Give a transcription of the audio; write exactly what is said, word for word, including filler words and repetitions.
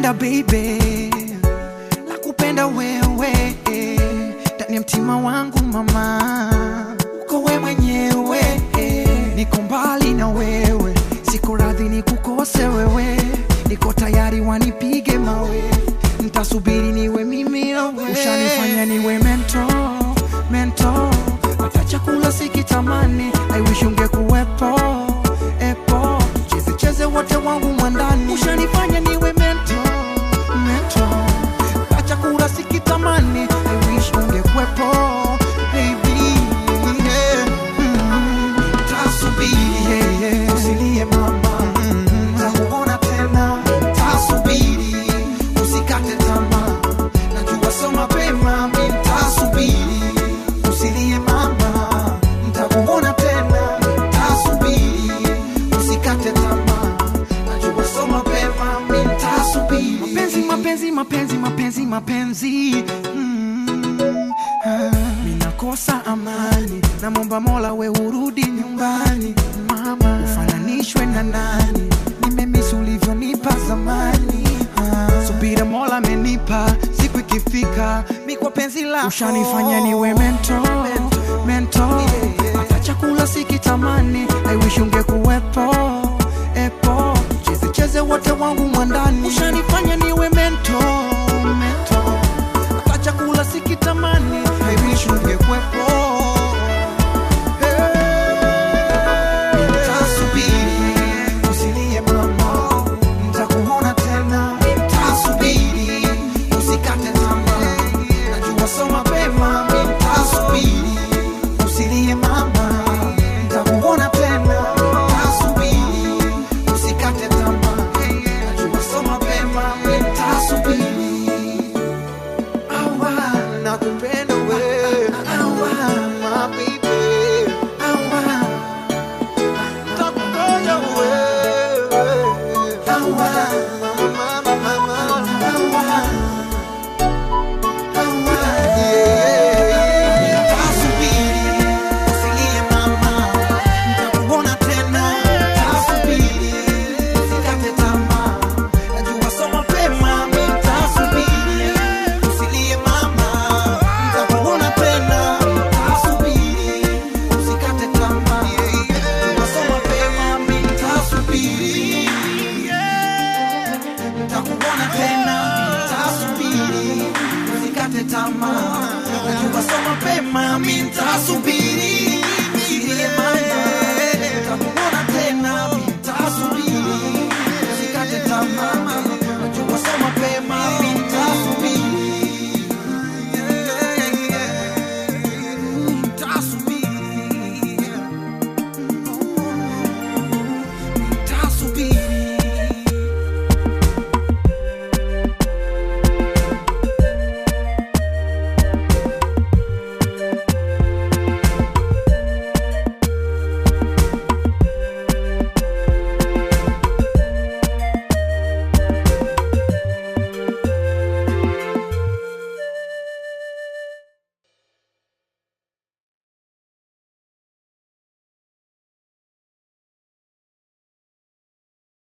nakupenda baby, nakupenda wewe, ndani ya mtima wangu mama, uko wewe mwenyewe, niko mbali na wewe, siko radhi nikukose wewe, niko tayari wanipige mawe, nitasubiri niwe mimi na wewe, ushanifanya niwe mentor, mentor, hata chakula sikitamani, I wish ungekuwepo, epo, cheze cheze wote wangu mwandani, ushanifanya niwe mentor, mentor, hata chakula sikitamani, I wish ungekuwepo, baby, yeah, mm, tasubiri, yeah, yeah, usilie mama, mm, nitakuona tena, tasubiri, usikate tamaa, najua so mapema, mimi tasubiri, usilie mama, nitakuona tena, tasubiri, usikate tamaa, najua so mapema, mimi tasubiri. Mapenzi, mapenzi, mapenzi, mapenzi, mapenzi, mm, ah, minakosa amani, namomba Mola we urudi nyumbani, mama, ufananishwe na nani, nimemisi ulivyonipa zamani, ah, subira Mola amenipa, siku ikifika, mi kwa penzi lako, ushanifanya niwe mentor, mentor,